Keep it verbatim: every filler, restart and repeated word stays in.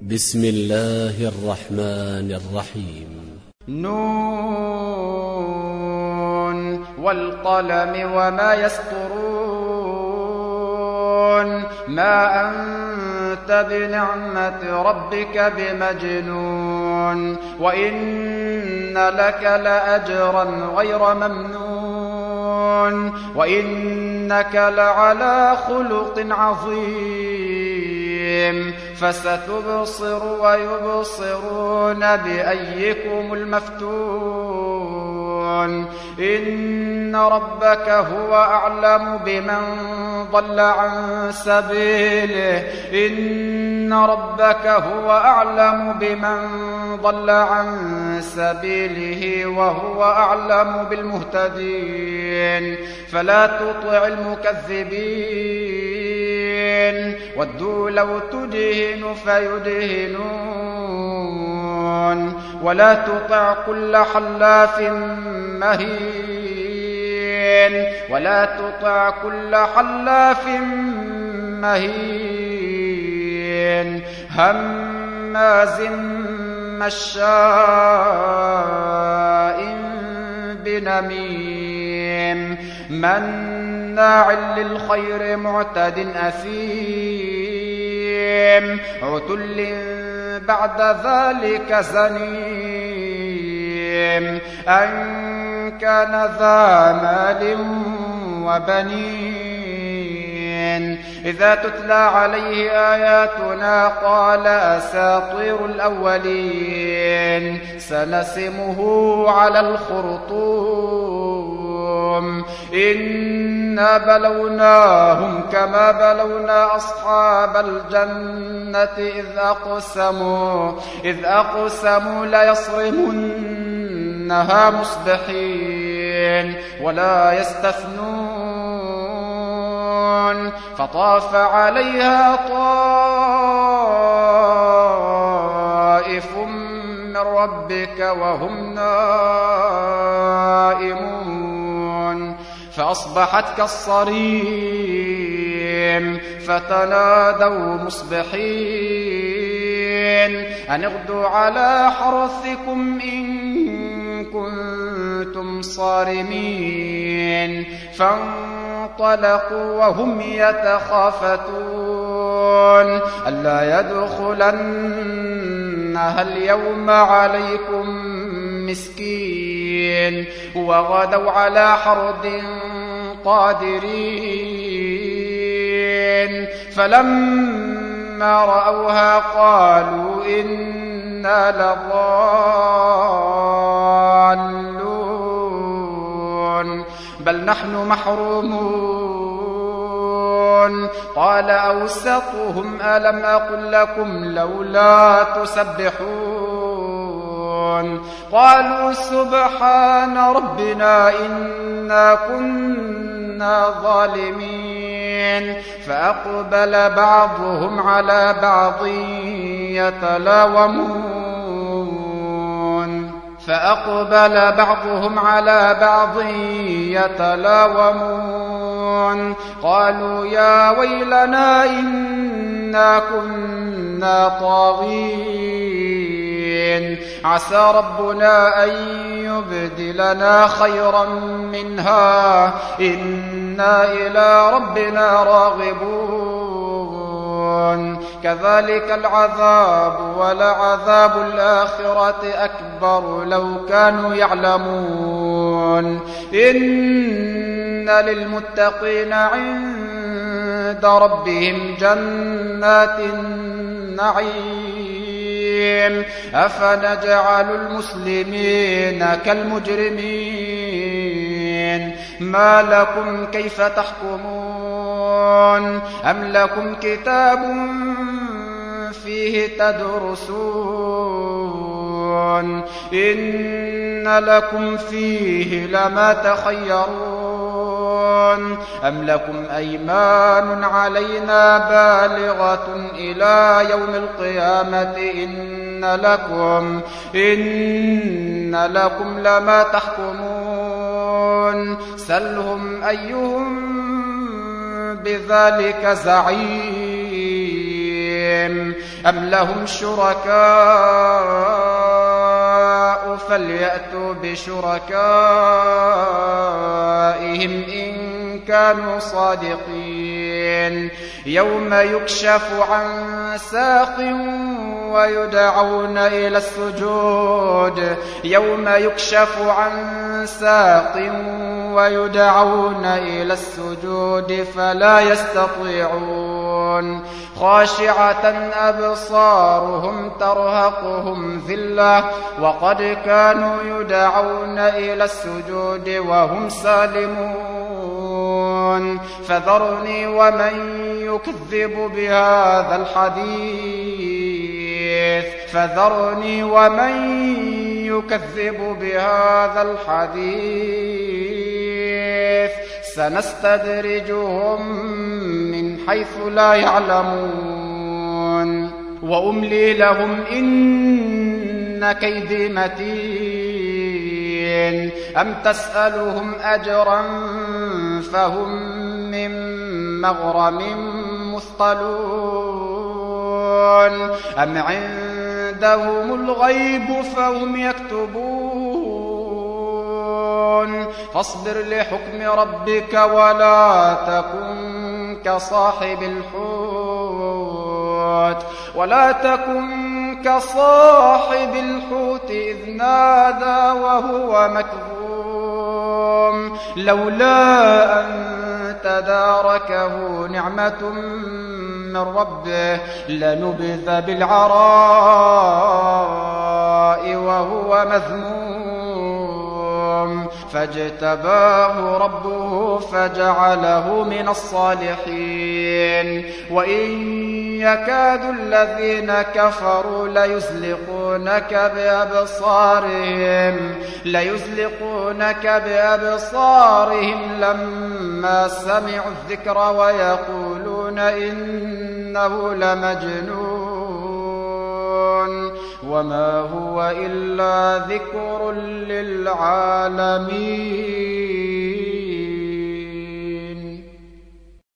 بسم الله الرحمن الرحيم. نون والقلم وما يسطرون ما أنت بنعمة ربك بمجنون وإن لك لأجرا غير ممنون وإنك لعلى خلق عظيم فستبصر ويبصرون بأيكم المفتون إن ربك هو أعلم بمن ضل عن سبيله إن ربك هو أعلم بمن ضل عن سبيله وهو أعلم بالمهتدين فلا تطع المكذبين ودوا لو تدهن فيدهنون ولا تطع كل حلاف مهين ولا تطع كل حلاف مهين هماز مشاء بنميم مناع للخير معتد أثيم عتل بعد ذلك زنيم أن كان ذا مال وبنين إذا تتلى عليه آياتنا قال أساطير الأولين سنسمه على الخرطوم إنا بلوناهم كما بلونا أصحاب الجنة إذ أقسموا إذ أقسموا ليصرمنها مصبحين ولا يستثنون فطاف عليها طائف من ربك وهم نائمون فأصبحت كالصريم فتنادوا مصبحين أن اغدوا على حرثكم إن كنتم صارمين فانطلقوا وهم يتخافتون ألا يدخلنها اليوم عليكم مسكين وغدوا على حرد قادرين فلما رأوها قالوا إنا لضالون بل نحن محرومون قال أوسطهم ألم أقل لكم لولا تسبحون قالوا سبحان ربنا إنا كنا ظالمين فأقبل بعضهم على بعض يتلاومون فأقبل بعضهم على بعض يتلاومون قالوا يا ويلنا إنا كنا طاغين عسى ربنا أن يبدلنا خيرا منها إنا إلى ربنا راغبون كذلك العذاب ولعذاب الآخرة أكبر لو كانوا يعلمون إن للمتقين عند ربهم جنات النعيم أفنجعل المسلمين كالمجرمين ما لكم كيف تحكمون أم لكم كتاب فيه تدرسون إن لكم فيه لما تخيرون أم لكم أيمان علينا بالغة إلى يوم القيامة إن لكم إن لكم لما تحكمون سلهم أيهم بذلك زعيم بهم أم لهم شركاء فليأتوا بشركائهم إن كانوا صادقين يوم يكشف عن ساق ويدعون إلى السجود يوم يكشف عن ساق ويدعون إلى السجود فلا يستطيعون خاشعة أبصارهم ترهقهم ذلة وقد كانوا يدعون إلى السجود وهم سالمون فذرني ومن يكذب بهذا الحديث فذرني ومن يكذب بهذا الحديث سنستدرجهم من حيث لا يعلمون وأملي لهم إن كيدي متين أم تسألهم أجرا فهم من مغرم مثقلون أم عندهم الغيب فهم يكتبون فاصبر لحكم ربك ولا تكن كصاحب الحوت ولا تكن كصاحب الحوت إذ نادى وهو مكظوم لولا أن تداركه نعمة من ربه لنبذ بالعراء وهو مذموم فاجتباه ربه فجعله من الصالحين وإن يكاد الذين كفروا ليزلقونك بأبصارهم ليزلقونك بأبصارهم لما سمعوا الذكر ويقولون إنه لمجنون وما هو إلا ذكر للعالمين.